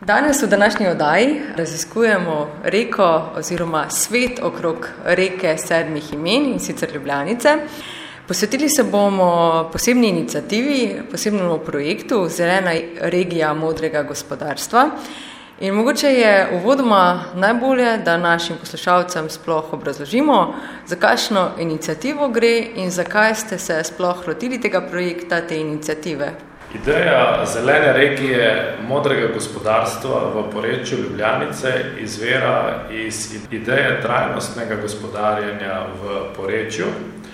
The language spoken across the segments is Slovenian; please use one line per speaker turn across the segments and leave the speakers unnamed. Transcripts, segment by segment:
Danes v današnji oddaji raziskujemo reko oziroma svet okrog reke sedmih imen, in sicer Ljubljanice. Posvetili se bomo posebni iniciativi, posebnemu projektu Zelena regija modrega gospodarstva. In mogoče je uvodoma najbolje, da našim poslušalcem sploh obrazložimo, za kakšno inicijativo gre in zakaj ste se sploh lotili tega projekta, te iniciative.
Ideja zelene regije modrega gospodarstva v porečju Ljubljanice izvira iz ideje trajnostnega gospodarjenja v porečju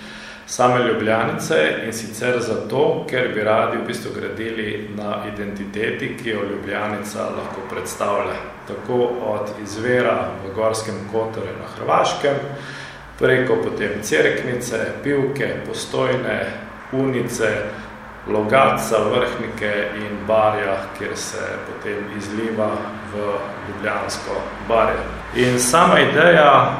same Ljubljanice, in sicer zato, ker bi radi v bistvu gradili na identiteti, ki jo Ljubljanica lahko predstavlja. Tako od izvira v Gorskem Kotarju na Hrvaškem, preko potem Cerknice, Pivke, Postojne, Unice, Logatca, Vrhnike in Barja, kjer se potem izliva v Ljubljansko Barje. In sama ideja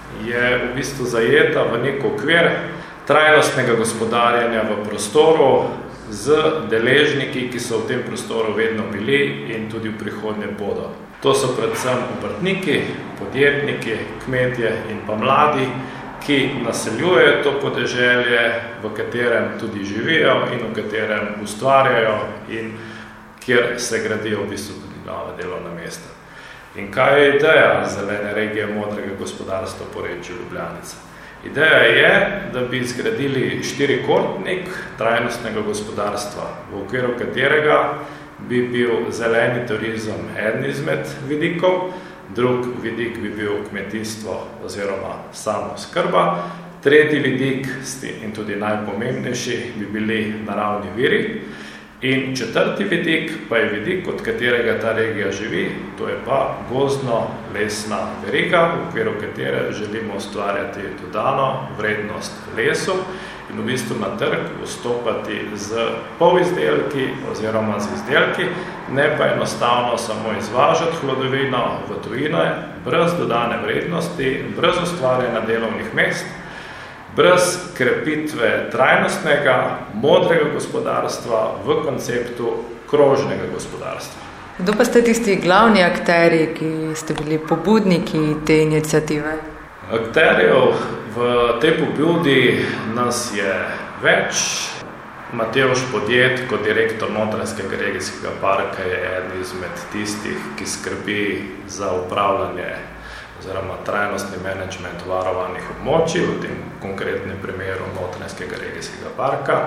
je v bistvu zajeta v nek okvir trajnostnega gospodarjenja v prostoru z deležniki, ki so v tem prostoru vedno bili in tudi v prihodnje bodo. To so predvsem obrtniki, podjetniki, kmetje in pa mladi, ki naseljujejo to podeželje, v katerem tudi živijo in v katerem ustvarjajo in kjer se gradijo v bistvu tudi nova delovna mesta. In kaj je ideja zelene regije modrega gospodarstva po porečju Ljubljanice? Ideja je, da bi zgradili štirikotnik trajnostnega gospodarstva, v okviru katerega bi bil zeleni turizem eden izmed vidikov, drug vidik bi bil kmetijstvo oziroma samooskrba, tretji vidik in tudi najpomembnejši bi bili naravni viri in četrti vidik pa je vidik, od katerega ta regija živi, to je pa gozdno-lesna veriga, v okviru katere želimo ustvarjati dodano vrednost lesu in v bistvu na trg vstopati z polizdelki oziroma z izdelki, ne pa enostavno samo izvažati hlodovino v tujine, brez dodane vrednosti, brez ustvarjanja delovnih mest, brez krepitve trajnostnega, modrega gospodarstva v konceptu krožnega gospodarstva.
Kdo pa ste tisti glavni akteri, ki ste bili pobudniki te iniciative?
Akterjev v tej pobudi nas je več. Matevž Podjed, kot direktor Notranjskega regijskega parka, je eden izmed tistih, ki skrbi za upravljanje oziroma trajnostni menedžment varovanih območij, v tem konkretnem primeru Notranjskega regijskega parka.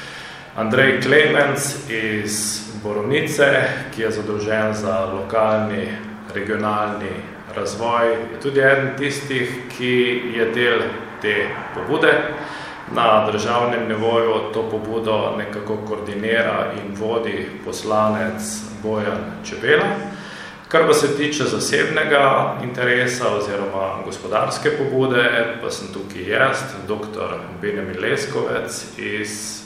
Andrej Klemenc iz Borovnice, ki je zadolžen za lokalni, regionalni razvoj, je tudi eden tistih, ki je del te pobude. Na državnem nivoju to pobudo nekako koordinira in vodi poslanec Bojan Čebela. Kar pa se tiče zasebnega interesa oziroma gospodarske pobude, pa sem tukaj jaz, dr. Benjamin Leskovec iz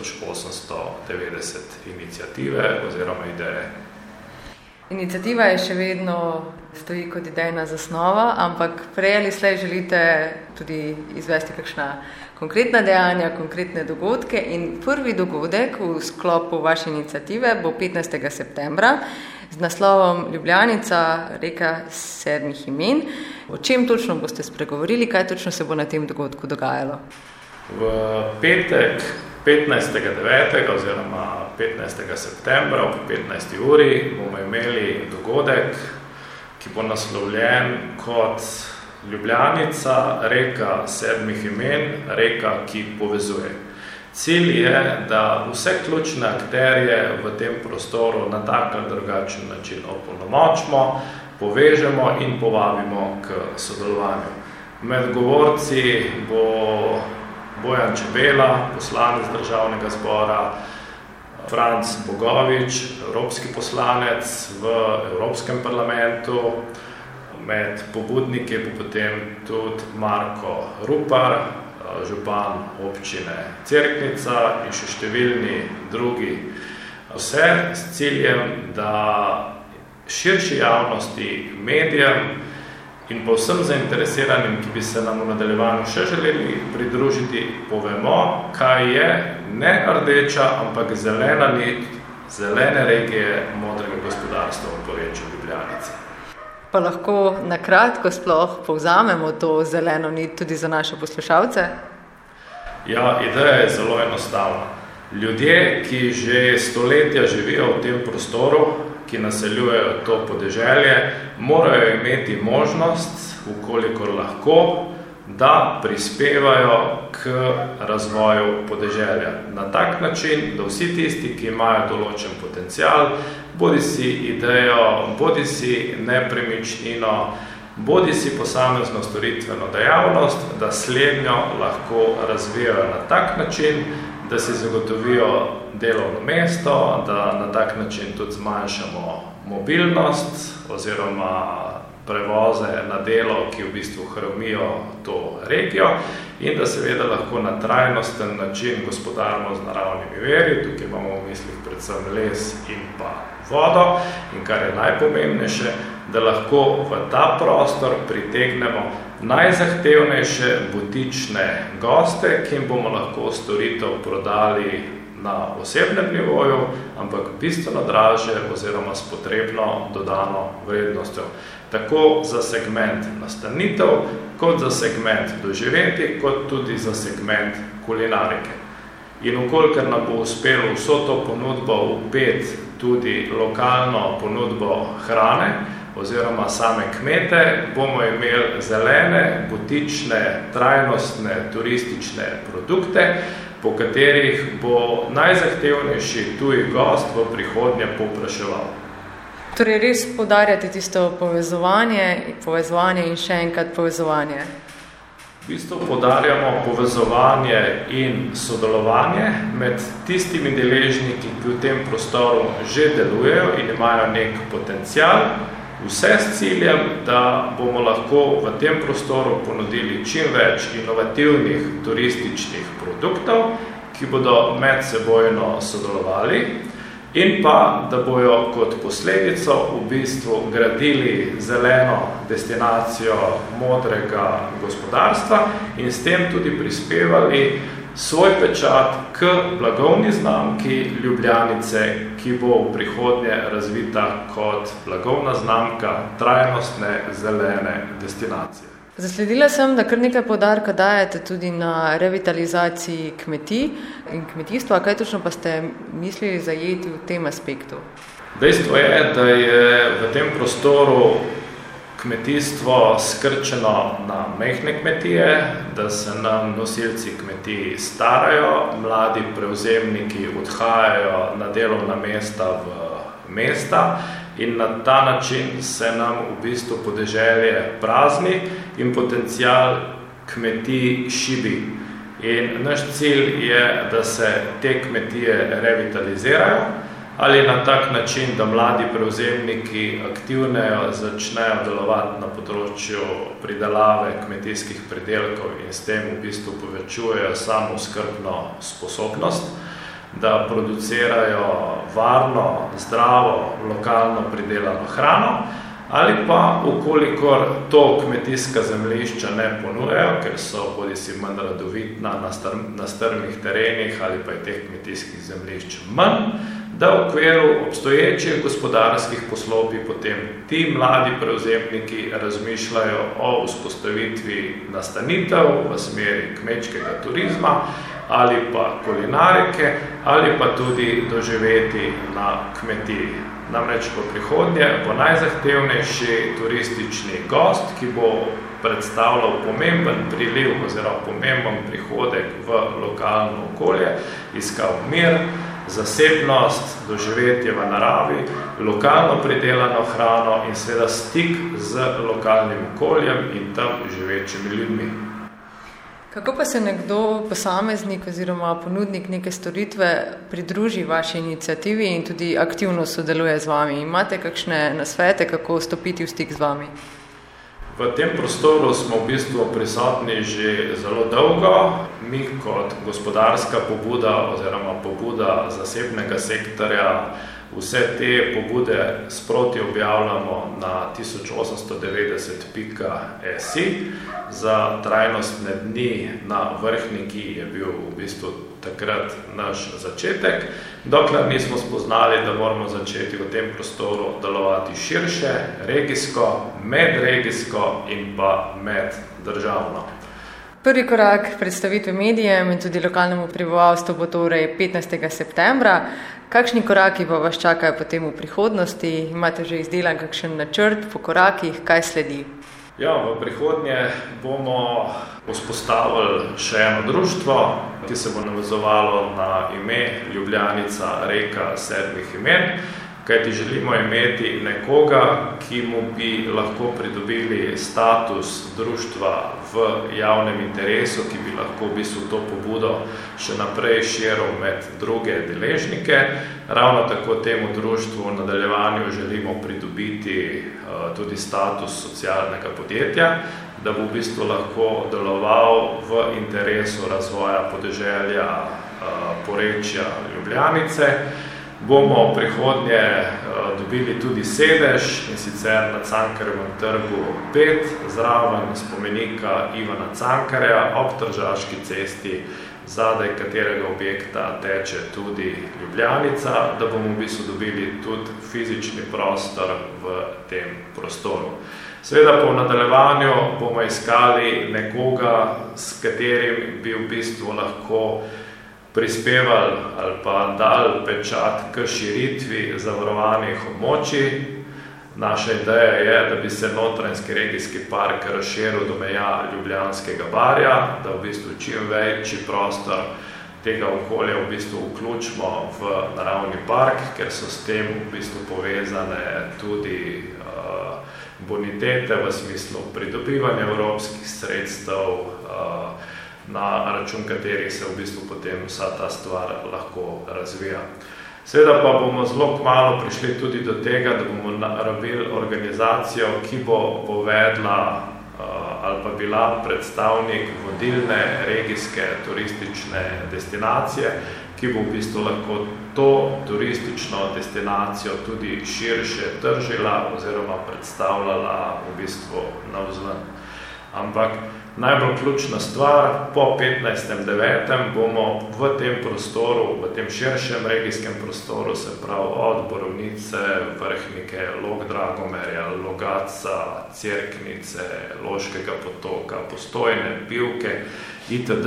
1890 iniciative oziroma ideje.
Iniciativa je še vedno stoji kot idejna zasnova, ampak prej ali slej želite tudi izvesti kakšna konkretna dejanja, konkretne dogodke, in prvi dogodek v sklopu vaše iniciative bo 15. septembra z naslovom Ljubljanica, reka sedmih imen. O čem točno boste spregovorili, kaj točno se bo na tem dogodku dogajalo?
V petek 15.9. oziroma 15. septembra ob 15. uri bomo imeli dogodek, ki bo naslovljen kot Ljubljanica, reka sedmih imen, reka, ki povezuje. Cilj je, da vse ključne akterje v tem prostoru na tak ali drugačen način opolnomočimo, povežemo in povabimo k sodelovanju. Med govorci bo Bojan Čebela, poslanec Državnega zbora, Franc Bogovič, evropski poslanec v Evropskem parlamentu, med pobudniki bo potem tudi Marko Rupar, župan občine Cerknica in še številni drugi. Vse s ciljem, da širši javnosti, medijem in pa vsem zainteresiranim, ki bi se nam v nadaljevanju še želeli pridružiti, povemo, kaj je ne rdeča, ampak zelena nit zelene regije modrega gospodarstva v porečju. Ljubljanici.
Pa lahko na kratko sploh povzamemo to zeleno nit tudi za naše poslušalce?
Ja, ideja je zelo enostavna. Ljudje, ki že stoletja živijo v tem prostoru, ki naseljujejo to podeželje, morajo imeti možnost, ukolikor lahko, da prispevajo k razvoju podeželja. Na tak način, da vsi tisti, ki imajo določen potencial, bodisi idejo, bodisi nepremičnino, bodisi posamezno storitveno dejavnost, da slednjo lahko razvijajo na tak način, da si zagotovijo delovno mesto, da na tak način tudi zmanjšamo mobilnost oziroma prevoze na delo, ki v bistvu hromijo to regijo, in da seveda lahko na trajnosten način gospodarimo z naravnimi viri. Tukaj imamo v mislih predvsem les in pa vodo, in kar je najpomembnejše, da lahko v ta prostor pritegnemo najzahtevnejše butične goste, ki jim bomo lahko storitev prodali na osebnem nivoju, ampak bistveno dražje oziroma s potrebno dodano vrednostjo. Tako za segment nastanitev, kot za segment doživeti, kot tudi za segment kulinarike. In ukolikor nam bo uspelo vso to ponudbo vpeti tudi lokalno ponudbo hrane oziroma same kmete, bomo imeli zelene, butične, trajnostne, turistične produkte, po katerih bo najzahtevnejši tuji gost v prihodnje povpraševal.
Torej res poudarjate tisto povezovanje in še enkrat povezovanje.
V bistvu poudarjamo povezovanje in sodelovanje med tistimi deležniki, ki v tem prostoru že delujejo in imajo nek potencial, vse s ciljem, da bomo lahko v tem prostoru ponudili čim več inovativnih turističnih produktov, ki bodo medsebojno sodelovali, in pa, da bojo kot posledico v bistvu gradili zeleno destinacijo modrega gospodarstva in s tem tudi prispevali svoj pečat k blagovni znamki Ljubljanice, ki bo v prihodnje razvita kot blagovna znamka trajnostne zelene destinacije.
Zasledila sem, da kar nekaj poudarka dajete tudi na revitalizaciji kmetij in kmetijstva. Kaj točno pa ste mislili zajeti v tem aspektu?
Dejstvo je, da je v tem prostoru kmetijstvo skrčeno na majhne kmetije, da se nam nosilci kmetij starajo, mladi prevzemniki odhajajo na delovna mesta v mesta in na ta način se nam v bistvu podeželje prazni in potencial kmetij šibi. In naš cilj je, da se te kmetije revitalizirajo ali na tak način, da mladi prevzemniki aktivnejo začnejo delovati na področju pridelave kmetijskih pridelkov in s tem v bistvu povečujejo samooskrbno sposobnost, da producirajo varno, zdravo, lokalno pridelano hrano, ali pa, ukolikor to kmetijska zemljišča ne ponujajo, ker so bodisi manj rodovitna na strmih terenih ali pa je teh kmetijskih zemljišč manj, da v okviru obstoječih gospodarskih poslopij potem ti mladi prevzemniki razmišljajo o vzpostavitvi nastanitev v smeri kmečkega turizma ali pa kulinarike ali pa tudi doživeti na kmetiji. Namreč v prihodnje bo najzahtevnejši turistični gost, ki bo predstavljal pomemben priliv oziroma pomemben prihodek v lokalno okolje, iskal mir, zasebnost, doživetje v naravi, lokalno pridelano hrano in seveda stik z lokalnim okoljem in tam živečimi ljudmi.
Kako pa se nekdo, posameznik oziroma ponudnik neke storitve pridruži vaši iniciativi in tudi aktivno sodeluje z vami? Imate kakšne nasvete, kako stopiti v stik z vami?
V tem prostoru smo v bistvu prisotni že zelo dolgo. Mi kot gospodarska pobuda oziroma pobuda zasebnega sektorja Vse te pobude sproti objavljamo na 1890.si. Za trajnostne dni na Vrhniki je bil v bistvu takrat naš začetek, dokler nismo spoznali, da moramo začeti v tem prostoru delovati širše, regijsko, medregijsko in pa meddržavno.
Prvi korak predstavitve medijem in tudi lokalnemu prebivalstvu bo torej 15. septembra. Kakšni koraki pa vas čakajo potem v prihodnosti? Imate že izdelan kakšen načrt po korakih, kaj sledi?
Ja, v prihodnje bomo vzpostavili še eno društvo, ki se bo navezovalo na ime Ljubljanica reka sedmih imen, kajti želimo imeti nekoga, ki mu bi lahko pridobili status društva v javnem interesu, ki bi lahko v bistvu to pobudo še naprej širil med druge deležnike. Ravno tako temu društvu v nadaljevanju želimo pridobiti tudi status socialnega podjetja, da bo v bistvu lahko deloval v interesu razvoja podeželja porečja Ljubljanice. Bomo v prihodnje dobili tudi sedež, in sicer na Cankarjevem trgu 5, zraven spomenika Ivana Cankarja ob Tržaški cesti, zadaj katerega objekta teče tudi Ljubljanica, da bomo v bistvu dobili tudi fizični prostor v tem prostoru. Seveda po nadaljevanju bomo iskali nekoga, s katerim bi v bistvu lahko prispevali ali pa dali pečat k širitvi zavarovanih območij. Naša ideja je, da bi se Notranjski regijski park razširil do meja Ljubljanskega barja, da v bistvu čim večji prostor tega okolja v bistvu vključimo v naravni park, ker so s tem v bistvu povezane tudi bonitete v smislu pridobivanja evropskih sredstev, na račun katerih se v bistvu potem vsa ta stvar lahko razvija. Seveda pa bomo zelo kmalu prišli tudi do tega, da bomo rabili organizacijo, ki bo povedla ali pa bila predstavnik vodilne regijske turistične destinacije, ki bo v bistvu lahko to turistično destinacijo tudi širše tržila oziroma predstavljala v bistvu navzven. Ampak najbolj ključna stvar, po 15.9. bomo v tem prostoru, v tem širšem regijskem prostoru, se pravi od Borovnice, Vrhnike, Log-Dragomerja, Logatca, Cerknice, Loškega potoka, Postojne, Pivke itd.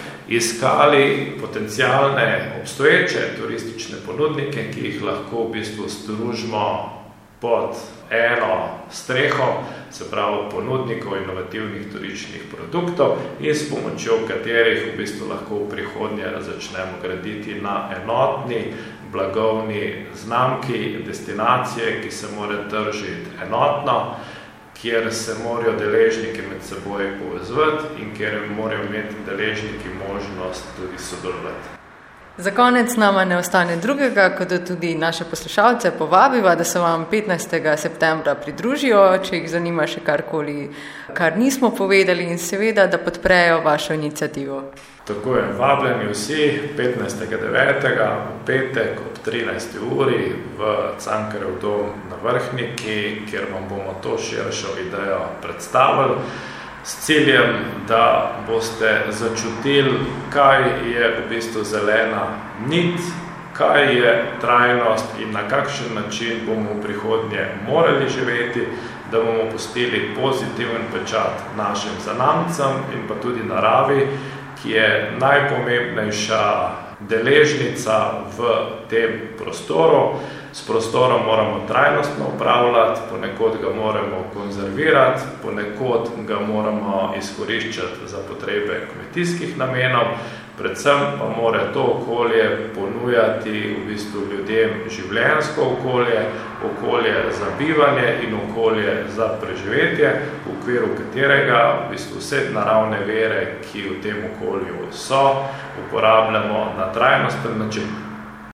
Iskali potencialne obstoječe turistične ponudnike, ki jih lahko v bistvu združimo pod eno streho, se pravi ponudnikov inovativnih turističnih produktov, in s pomočjo katerih v bistvu lahko v prihodnje začnemo graditi na enotni blagovni znamki destinacije, ki se mora tržiti enotno, kjer se morajo deležniki med seboj povezovati in kjer morajo imeti deležniki možnost tudi sodelovati.
Za konec nama ne ostane drugega, kot da tudi naše poslušalce povabiva, da se vam 15. septembra pridružijo, če jih zanima še karkoli, kar nismo povedali, in seveda, da podprejo vašo inicijativo.
Tako je, vabljeni vsi 15.9. v petek ob 13. uri v Cankarjev dom na Vrhniki, kjer vam bomo to širšo idejo predstavili, s ciljem, da boste začutili, kaj je v bistvu zelena nit, kaj je trajnost in na kakšen način bomo v prihodnje morali živeti, da bomo pustili pozitiven pečat našim zanamcem in pa tudi naravi, ki je najpomembnejša deležnica v tem prostoru. S prostorom moramo trajnostno upravljati, ponekod ga moramo konzervirati, ponekod ga moramo izkoriščati za potrebe kmetijskih namenov, predvsem pa mora to okolje ponujati v bistvu ljudem življenjsko okolje, okolje za bivanje in okolje za preživetje, v okviru katerega v bistvu vse naravne vire, ki v tem okolju so, uporabljamo na trajnosten način.